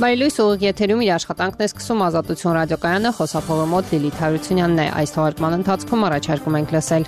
Բարելույս ուղիղ եթերում իր աշխատանքն է սկսում Ազատություն ռադիոկայանը, խոսափողը մոտ Լիլիթ Հարությունյանն է։ Այս թողարկման ընթացքում առաջարկում ենք լսել.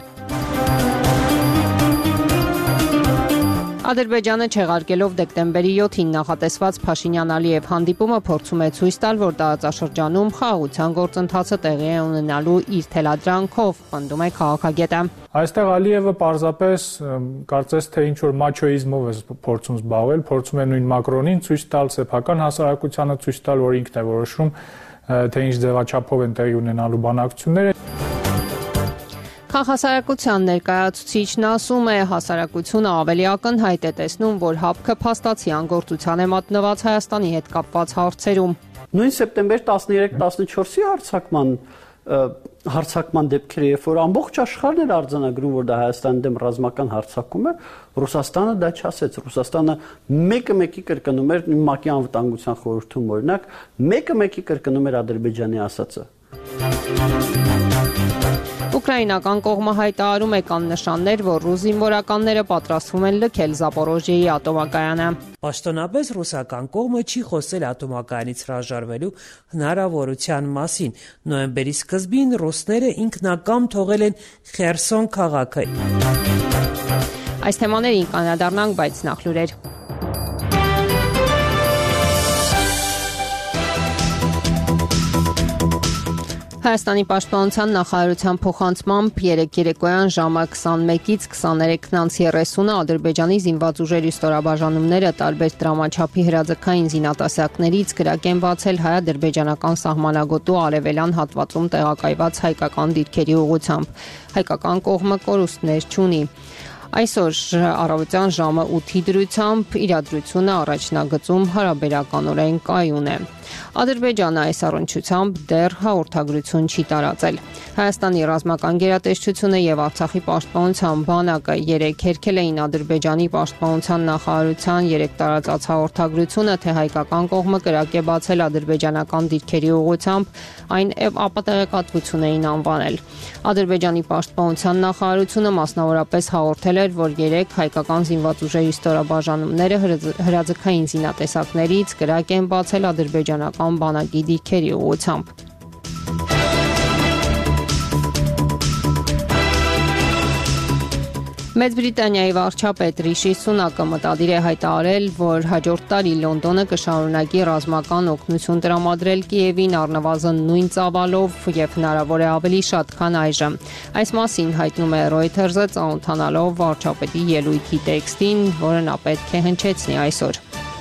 Ադրբեջանը չեղարկելով դեկտեմբերի 7-ին նախատեսված Փաշինյան-Ալիև հանդիպումը փորձում է ցույց տալ, որ տարածաշրջանում խաղաղության գործընթացը տեղի է ունենալու իր թելադրանքով, պնդում է քաղաքագետը։ Այստեղ Ալիևը պարզապես կարծես թե ինչ-որ մաչոիզմով է փորձում զբաղվել, փորձում է նույն Մակրոնին ցույց տալ, սեփական հասարակությանը ցույց տալ, որ ինքն է որոշում, թե ինչ ձևաչափով են տեղի ունենալու բանակցությունները։ Քաղաքասարակության ներկայացուցիչն ասում է, հասարակությունը ավելի ակնհայտ է տեսնում, որ ՀԱՊԿ փաստացի անգործության է մատնված Հայաստանի հետ կապված հարցերում։ Նույն սեպտեմբեր 13-14-ի հարցակման դեպքերը, երբ որ ամբողջ աշխարհն էր արձանագրում, որ դա Հայաստանի դեմ ռազմական հարձակում է, Ռուսաստանը դա չասեց։ Ռուսաստանը մեկը կրկնում էր ՄԱԿ-ի անվտանգության խորհրդում, օրինակ, մեկը կրկնում էր Ադրբեջանի ասածը։ Ուկրաինական կողմը հայտարարում է կան նշաններ, որ ռուս զինվորականները պատրաստվում են լքել Զապորոժիեի ատոմակայանը։ Պաշտոնապես ռուսական կողմը չի խոսել ատոմակայանից հրաժարվելու հնարավորության մասին։ Նոյեմբերի սկզբին ռուսները ինքնակամ թողել են Խերսոն քաղաքը։ Այս թեմաներին կանադառնանք, բայց նախ լուրեր։ Հայաստանի պաշտպանության նախարարության փոխանցմամբ երեկոյան ժամը 21-ից 23:30 Ադրբեջանի զինված ուժերի ստորաբաժանումները տարբեր դրամաչափի հրաձգային զինատեսակներից կրակ են բացել հայ-ադրբեջանական սահմանագոտու արևելյան հատվածում տեղակայված հայկական դիրքերի ուղղությամբ։ Հայկական կողմը կորուստներ չունի։ Այսօր առավոտյան ժամը 8-ի դրությամբ իրադրությունը առաջնագծում հարաբերականորեն կայուն է։ Ադրբեջանը այս առնչությամբ դեռ հաղորդագրություն չի տարածել։ Հայաստանի ռազմական գերատեսչությունը եւ Արցախի պաշտպանության բանակը երեկ հերքել էին Ադրբեջանի պաշտպանության նախարարության երեկ տարածած հաղորդագրությունը, թե հայկական կողմը կրակ է բացել ադրբեջանական դիրքերի ուղղությամբ, այն ապատեղեկատվություն էին անվանել։ Ադրբեջանի պաշտպանության նախարարությունը մասնավորապես հաղորդել էր, որ երեկ հայկական զինված ուժերի ստորաբաժանումները հրաձգային զինատեսակներից կրակ են բացել ադրբեջանական բանակի դիրքերի ուղղությամբ։ Մեծ Բրիտանիայի վարչապետ Ռիշի Սունակը մտադիր է հայտարարել, որ հաջորդ տարի Լոնդոնը կշարունակի ռազմական օգնություն տրամադրել Կիևին առնվազն նույն ծավալով եւ հնարավոր է ավելի շատ, քան այժմ։ Այս մասին հայտնում է Reuters-ը ծանոթանալով վարչապետի ելույթի տեքստին, որը նա պետք է հնչեցնի այսօր։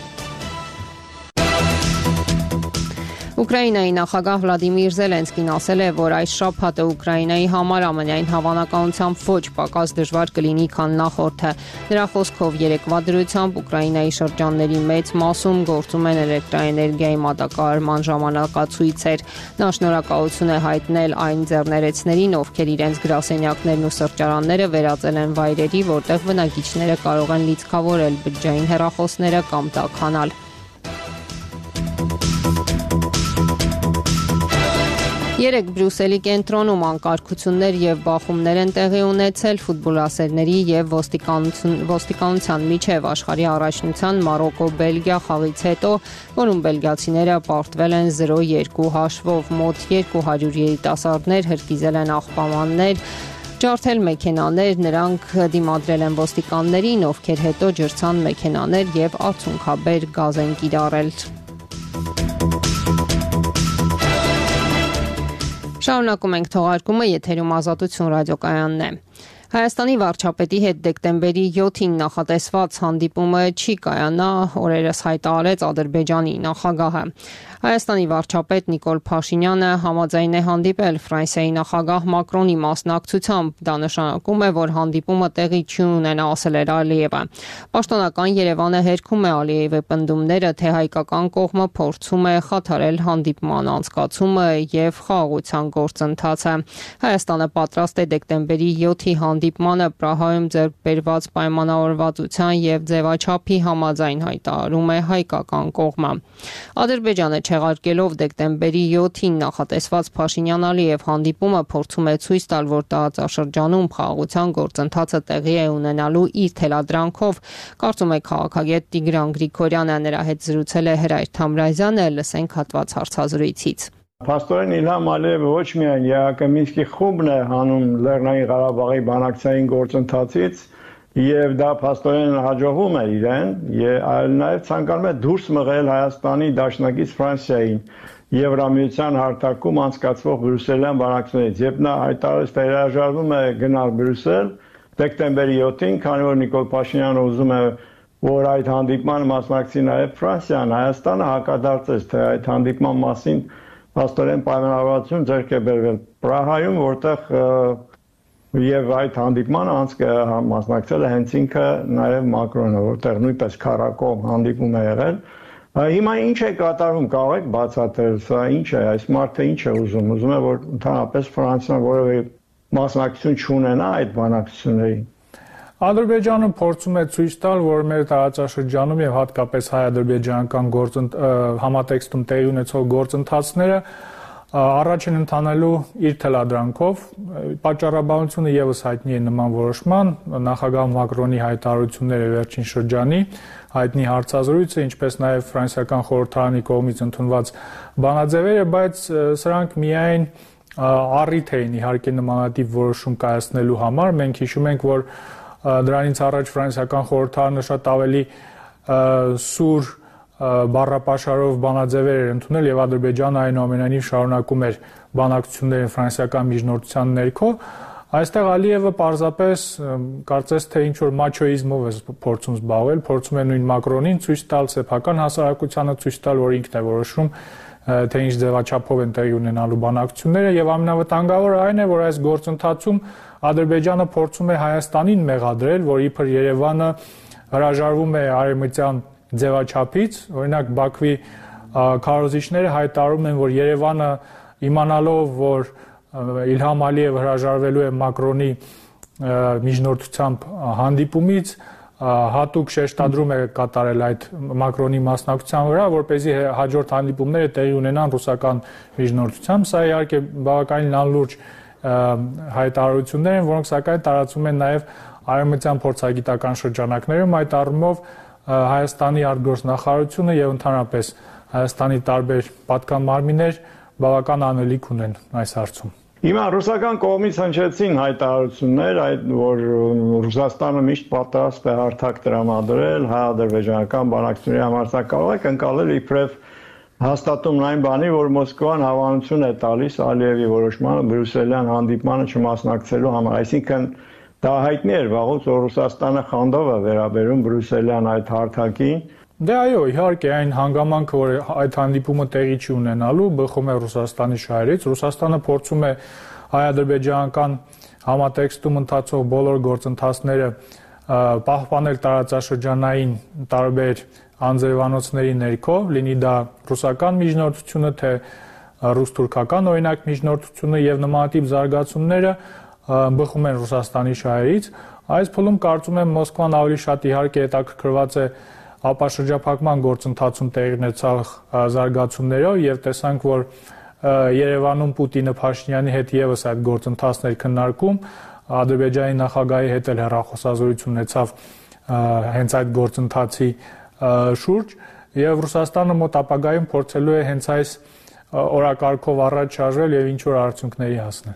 Ուկրաինայի նախագահ Վլադիմիր Զելենսկին ասել է, որ այս շաբաթը Ուկրաինայի համար ամենայն հավանականությամբ ոչ պակաս դժվար կլինի, քան նախորդը։ Նրա խոսքով երեկվա դրությամբ Ուկրաինայի շրջանների մեծ մասում գործում են էլեկտրաէներգիայի մատակարարման ժամանակացույցեր։ Նա շնորհակալություն է հայտնել այն ձեռներեցներին, ովքեր իրենց գրասենյակներն ու սրճարանները վերածել են վայրերի, որտեղ բնակիչները կարող են լիցքավորել բջջային հեռախոսները կամ տաքանալ։ Երեկ Բրյուսելի կենտրոնում անկարգություններ եւ բախումներ են տեղի ունեցել ֆուտբոլասերների եւ ոստիկանության միջև աշխարհի առաջնության Մարոկո-Բելգիա խաղից հետո, որում բելգիացիները պարտվել են 0-2 հաշվով, մոտ 200 երիտասարդներ հրկիզել են աղբամաններ, ջարդել մեքենաներ, նրանք դիմադրել են ոստիկաններին, ովքեր հետո ջրցան մեքենաներ եւ արցունքաբեր գազ են կիրառել։ Շարունակում ենք թողարկումը, եթերում Ազատություն ռադիոկայանն է։ Հայաստանի վարչապետի հետ դեկտեմբերի 7-ին նախատեսված հանդիպումը չի կայանա, օրերս հայտարարեց Ադրբեջանի նախագահը։ Հայաստանի վարչապետ Նիկոլ Փաշինյանը համաձայն է հանդիպել Ֆրանսիայի նախագահ Մակրոնի մասնակցությամբ։ Դա նշանակում է, որ հանդիպումը տեղի չի ունենա, ասել էր Ալիևը։ Պաշտոնական Երևանը հերքում է Ալիևի պնդումները, թե հայկական կողմը փորձում է խաթարել հանդիպման անցկացումը եւ խաղաղության գործընթացը։ Հայաստանը պատրաստ է դեկտեմբերի 7-ի հանդիպմանը Պրահայում ձեռք բերված պայմանավորվածության եւ ձևաչափի համաձայն հայտարարում է հայկական կողմը։ Ադրբեջանը չեղարկելով դեկտեմբերի 7-ին նախատեսված Փաշինյան-Ալիև հանդիպումը փորձում է ցույց տալ, որ տարածաշրջանում խաղաղության գործընթացը տեղի է ունենալու իր թելադրանքով, կարծում է քաղաքագետ Տիգրան Գրիգորյանը, նրա հետ զրուցել է Հրայր Թամրազյանը, լսենք հատված հարցազրույցից։ Փաստորեն Իլհամ Ալիևը ոչ միայն ԵԱԿ Մինսկի խումբն է հանում Լեռնային Ղարաբաղի բանակցային գործընթացից եւ դա փաստորեն հաջողվում է իրեն, այլ նաեւ ցանկանում է դուրս մղել Հայաստանի դաշնակից Ֆրանսիային Եվրամիության հարթակում անցկացվող բրյուսելյան բանակցությունից, երբ նա հայտարարեց, թե հրաժարվում է գնալ Բրյուսել դեկտեմբերի 7-ին, քանի որ Նիկոլ Փաշինյանը ուզում է, որ այդ հանդիպման մասնակցի նաեւ Ֆրանսիան, Հայաստանը հակադարձեց, թե այդ հանդիպման մասին փաստորեն պայմանավորվածություն ձեռք է բերվել Պրահայում, որտեղ եւ այդ հանդիպմանը մասնակցել է հենց ինքը նաեւ Մակրոնը, որտեղ նույնպես քառակողմ հանդիպում է եղել։ Հիմա ինչ է կատարվում, կարող եք բացատրել, սա ինչ է, այս մարդը ինչ է ուզում է, որ ընդհանրապես Ֆրանսիան որևէ մասնակցություն չունենա այդ բանակցություններին։ Ադրբեջանը փորձում է ցույց տալ, որ մեր տարածաշրջանում եւ հատկապես հայ-ադրբեջանական համատեքստում տեղի ունեցող գործընթացները առաջ են ընթանալու իր թելադրանքով։ Պատճառաբանությունը եւս հայտնի է նման որոշման, նախագահ Մակրոնի հայտարարությունները վերջին շրջանի, հայտնի հարցազրույցը, ինչպես նաեւ ֆրանսիական խորհրդարանի կողմից ընդունված բանաձևերը, բայց սրանք միայն առիթ էին իհարկե նմանատիպ որոշում կայացնելու համար։ Մենք հիշում ենք, որ դրանից առաջ ֆրանսիական խորհրդարանը շատ ավելի սուր բառապաշարով բանաձևեր էր ընդունել եւ Ադրբեջանը այնուամենայնիվ շարունակում էր բանակցությունները ֆրանսիական միջնորդության ներքո։ Այստեղ Ալիևը պարզապես կարծես թե ինչ որ մաչոիզմով է փորձում զբաղվել, փորձում է նույն Մակրոնին ցույց տալ, սեփական հասարակությանը ցույց տալ, որ ինքն է որոշում, թե ինչ ձևաչափով են տեղի ունենալու բանակցությունները եւ ամենավտանգավորը այն է, որ այս գործընթացում Ադրբեջանը փորձում է Հայաստանին մեղադրել, որ իբր Երևանը հրաժարվում է արևմտյան ձևաչափից, օրինակ Բաքվի քարոզիչները հայտարարում են, որ Երևանը իմանալով, որ Իլհամ Ալիևը հրաժարվելու է Մակրոնի միջնորդությամբ հանդիպումից, հատուկ շեշտադրում է կատարել այդ Մակրոնի մասնակցության վրա, որպեսզի հաջորդ հանդիպումները տեղի ունենան ռուսական միջնորդությամբ։ Սա իհարկե բավականին անլուրջ հայտարարություններ են, որոնք սակայն տարածվում են նաև արևմտյան փորձագիտական շրջանակներում, այդ առումով Հայաստանի արտգործնախարարությունը եւ ընդհանրապես Հայաստանի տարբեր պատկան մարմիններ բավական անելիք ունեն այս հարցում։ Հիմա ռուսական կողմից հնչեցին հայտարարություններ, որ Ռուսաստանը միշտ պատրաստ է հարթակ տրամադրել հայ-ադրբեջանական բանակցությունների համար, սա կարող է ընկալել իբրև հաստատումն այն բանի, որ Մոսկվան հավանություն է տալիս Ալիևի որոշմանը բրյուսելյան հանդիպմանը չմասնակցելու համար, այսինքն դա հայտնի էր վաղուց, որ Ռուսաստանը խանդով է վերաբերում բրյուսելյան այդ հարթակին։ Դե այո, իհարկե այն հանգամանքը, որ այդ հանդիպումը տեղի չի ունենալու, բխում է Ռուսաստանի շահերից։ Ռուսաստանը փորձում է հայ-ադրբեջանական համատեքստում ընթացող բոլոր գործընթացները պահպանել տարածաշրջանային տարբեր անձրևանոցների ներքո, լինի դա ռուսական միջնորդությունը, թե ռուս-թուրքական օրինակ միջնորդությունը եւ նմանատիպ զարգացումները բխում են Ռուսաստանի շահերից։ Այս փուլում կարծում եմ Մոսկվան ավելի շատ իհարկե հետաքրքրված է ապաշրջափակման գործընթացում տեղի ունեցող զարգացումներով եւ տեսանք, որ Երևանում Պուտինը Փաշինյանի հետ եւս այդ գործընթացներ քննարկում, Ադրբեջանի նախագահի հետ էլ հեռախոսազրույց ունեցավ հենց այդ գործընթացի շուրջ եւ Ռուսաստանը մոտ ապագայում փորձելու է հենց այս օրակարգով առաջ շարժվել եւ ինչ որ արդյունքների հասնել։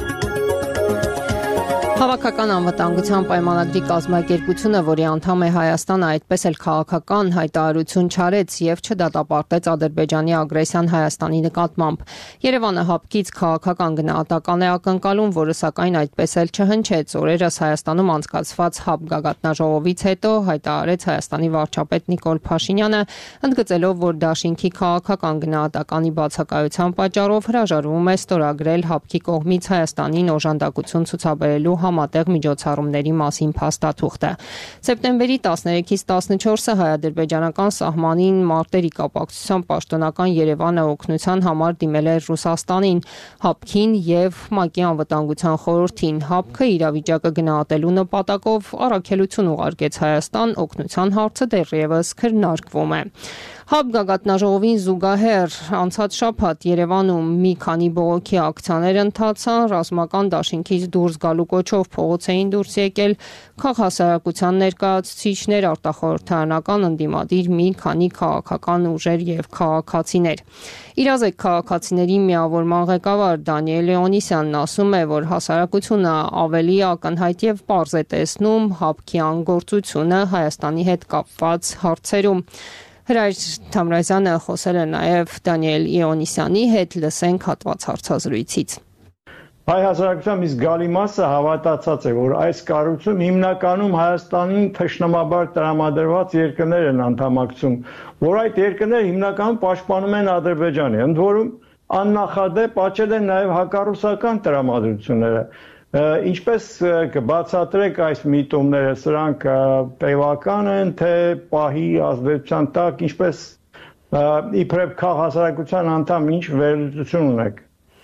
Հավաքական անվտանգության պայմանագրի կազմակերպությունը, որի անդամ է Հայաստանը, այդպես էլ քաղաքական հայտարարություն չարեց եւ չդատապարտեց Ադրբեջանի ագրեսիան Հայաստանի նկատմամբ։ Երևանը հապկից քաղաքական գնահատական է ակնկալում, որը սակայն այդպես էլ չհնչեց։ Օրերս Հայաստանում անցկացված ՀԱՊ գագաթնաժողովից հետո հայտարարեց Հայաստանի վարչապետ Նիկոլ Փաշինյանը, ընդգծելով, որ դաշինքի քաղաքական գնահատականի բացակայության պատճառով հրաժարվում է ստորագրել ՀԱՊԿ-ի կողմից Հայաստանին օժանդակություն ցուցաբերելու համատեղ միջոցառումների մասին փաստաթուղթը։ Սեպտեմբերի 13-ից 14-ը հայ-ադրբեջանական սահմանին մարտերի կապակցությամբ պաշտոնական Երևանը օգնության համար դիմել էր Ռուսաստանին, ՀԱՊԿ-ին եւ ՄԱԿ-ի անվտանգության խորհրդին։ ՀԱՊԿ-ը իրավիճակը գնահատելու նպատակով առաքելություն ուղարկեց Հայաստան, օգնության հարցը դեռևս քննարկվում է։ ՀԱՊԿ գագաթնաժողովին զուգահեռ անցած շաբաթ Երևանում մի քանի բողոքի ակցիաներ ընթացան, ռազմական դաշինքից դուրս գալու կոչով փողոց էին դուրս եկել քաղաքասարակության ներկայացուցիչներ, արտախորհրդարանական ընդդիմադիր մի քանի քաղաքական ուժեր եւ քաղաքացիներ։ Իրազեկ քաղաքացիների միավորման ղեկավար Դանիել Լեոնիսյանն ասում է, որ հասարակությունը ավելի ակնհայտ եւ պարզ է տեսնում ՀԱՊԿ-ի անգործությունը Հայաստանի հետ կապված հարցերում։ Հրայր Թամրազյանը խոսել է նաև Դանիել Իոնիսյանի հետ, լսենք հատված հարցազրույցից։ Հայ հասարակության մի զգալի մասը հավատացած է, որ այս կառույցում հիմնականում Հայաստանին թշնամաբար տրամադրված երկրներ են անդամակցում, որ այդ երկրները հիմնականում պաշտպանում են Ադրբեջանը, ընդ որում աննախադեպ աճել են նաև հակառուսական տրամադրությունները։ Ինչպես կբացատրեք այս միտումները, սրանք տևական են, թե պահի ազդեցության տակ, ինչպես իբրև քաղաքասարակության անդամ ինչ վերլուծություն ունեք։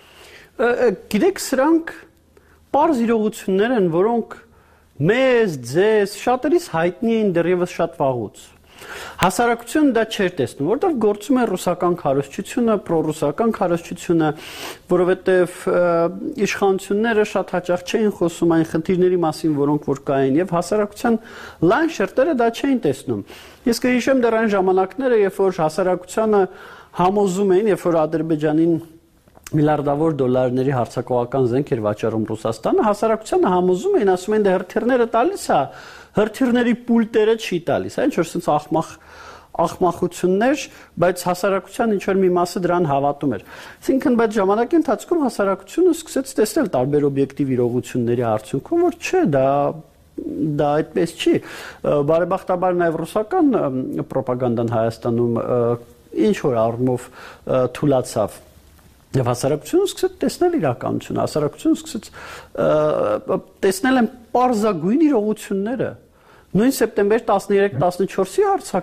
Գիտեք, սրանք պարզ իրողություններ են, որոնք մեզ, ձեզ, շատերիս հայտնի էին դեռևս շատ վաղուց։ Հասարակությունը դա չէր տեսնում, որտեղ գործում է ռուսական քարոզչությունը, պրոռուսական քարոզչությունը, որովհետև իշխանությունները շատ հաճախ չէին խոսում այն խնդիրների մասին, որոնք որ կային, եւ հասարակության լայն շերտերը դա չէին տեսնում։ Ես կհիշեմ դեռ այն ժամանակները, երբ որ հասարակությանը համոզում էին, երբ որ Ադրբեջանին միլիարդավոր դոլարների հարձակողական զենք էր վաճառում Ռուսաստանը, հասարակությանը համոզում էին, ասում են դե հրթիռները տալիս է, հրթիռների պուլտերը չի տալիս, այն ինչ որ sense ախմախություններ, բայց հասարակության ինչ որ մի մասը դրան հավատում էր։ Այսինքն բայց ժամանակի ընթացքում հասարակությունը սկսեց տեսնել տարբեր օբյեկտիվ իրողությունների արդյունքում, որ չէ, դա այդպես չի։ Բարեբախտաբար նաև ռուսական ռոպագանդան Հայաստանում ինչ որ առումով թուլացավ։ Եվ հասարակությունը սկսեց տեսնել իրականությունը, հասարակությունը սկսեց տեսնել են պարզագույն իրողությունները։ Նույն սեպտեմբեր 13-14-ի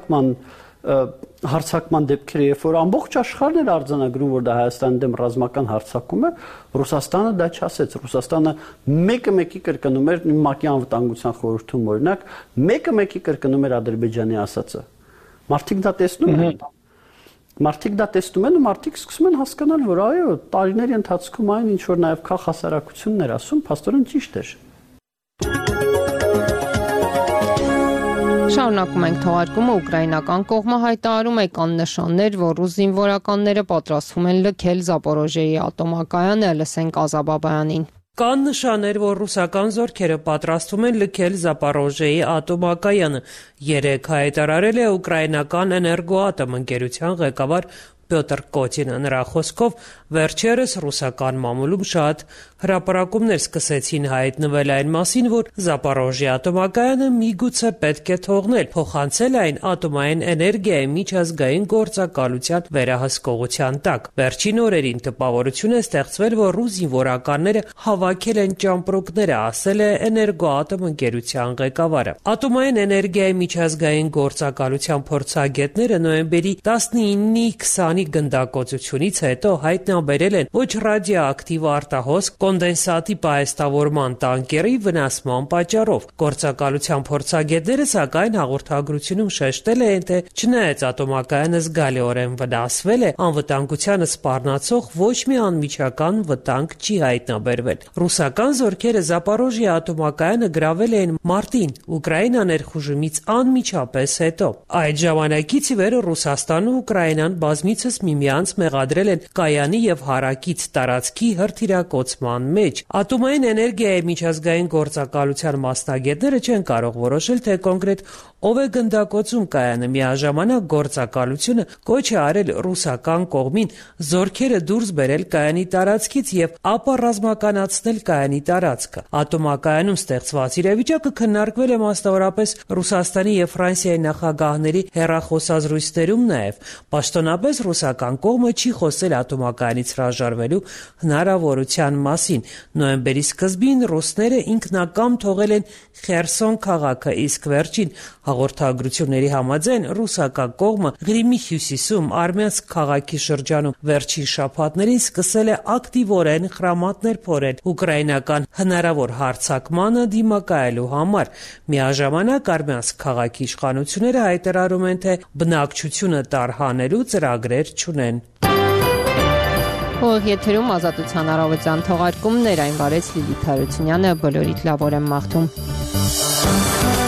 հարձակման դեպքերը, երբ որ ամբողջ աշխարհն էր արձանագրում, որ դա Հայաստանի դեմ ռազմական հարձակում է, Ռուսաստանը դա չասեց։ Ռուսաստանը մեկը-մեկի կրկնում էր ՄԱԿ-ի անվտանգության խորհրդում օրինակ, մեկը-մեկի կրկնում էր Ադրբեջանի ասածը։ Մարդիկ դա տեսնում են։ Մարդիկ դա տեսնում են ու մարդիկ սկսում են հասկանալ, որ այո, տարիների ընթացքում այն ինչ որ նաև քաղաքասարակությունն էր ասում, փաստորեն ճիշտ էր։ Շարունակում ենք թողարկումը, ուկրաինական կողմը հայտարարում է կան նշաններ, որ ռուս զինվորականները պատրաստվում են լքել Զապորոժիեի ատոմակայանը, լսենք Ազաբաբայանին։ Կան նշաններ, որ ռուսական զորքերը պատրաստվում են լքել Զապորոժիեի ատոմակայանը, երեկ հայտարարել է ուկրաինական էներգոատոմ ընկերության ղեկավար Պյոտր Կոտինը։ Նրա խոսքով վերջերս ռուսական մամուլում շատ հրապարակումներ սկսեցին հայտնվել այն մասին, որ Զապորոժիե ատոմակայանը միգուցե պետք է թողնել, փոխանցել այն ատոմային էներգիայի միջազգային գործակալության վերահսկողության տակ։ Վերջին օրերին տպավորություն է ստեղծվել, որ ռուս զինվորականները հավաքել են ճամպրուկները, ասել է էներգոատոմ ընկերության ղեկավարը։ Ատոմային էներգիայի միջազգային գործակալության փորձագետները նոյեմբերի 19-ի 20-ի գնդակոծությունից հետո հայտնաբերել են ոչ ռադիոակտիվ արտահոսք կոնդենսատի պահեստավորման տանկերի վնասման պատճառով։ Գործակալության փորձագետները սակայն հաղորդագրությունում շեշտել են, թե չնայած ատոմակայանը զգալիորեն վնասվել է, անվտանգությանը սպառնացող ոչ մի անմիջական վտանգ չի հայտնաբերվել։ Ռուսական զորքերը Զապորոժիե ատոմակայանը գրավել էին մարտին Ուկրաինա ներխուժումից անմիջապես հետո։ Այդ ժամանակից ի վեր Ռուսաստանն ու Ուկրաինան բազմիցս միմյանց մեղադրել են կայանի եւ հարակից տարածքի հրթիռակոծման մեջ։ Ատոմային էներգիայի միջազգային գործակալության մասնագետները չեն կարող որոշել, թե կոնկրետ ով է գնդակոծում կայանը։ Միաժամանակ գործակալությունը կոչ է արել ռուսական կողմին զորքերը դուրս բերել կայանի տարածքից եւ ապա ռազմականացնել կայանի տարածքը։ Ատոմակայանում ստեղծված իրավիճակը քննարկվել է մասնավորապես Ռուսաստանի եւ Ֆրանսիայի նախագահների հեռախոսազրույցներում նաեւ։ Պաշտոնապես ռուսական կողմը չի խոսել ատոմակայանից հրաժարվելու հնարավորության մասին։ Նոյեմբերի սկզբին ռուսները ինքնակամ թողել են Խերսոն քաղաքը, իսկ վերջին հաղորդագրությունների համաձայն ռուսական կողմը Ղրիմի հյուսիսում Արմյանսկ քաղաքի շրջանում վերջին շաբաթներին սկսել է ակտիվորեն խրամատներ փորել ուկրաինական հնարավոր հարձակմանը դիմակայելու համար։ Միաժամանակ Արմյանսկ քաղաքի իշխանությունները հայտարարում են, թե բնակչությունը տարհանելու ծրագրեր չունեն։ Ուղիղ եթերում Ազատության առավոտյան թողարկումներ, այն վարեց Լիլիթ Հարությունյանը, բոլորիդ լավ օր եմ մաղթում։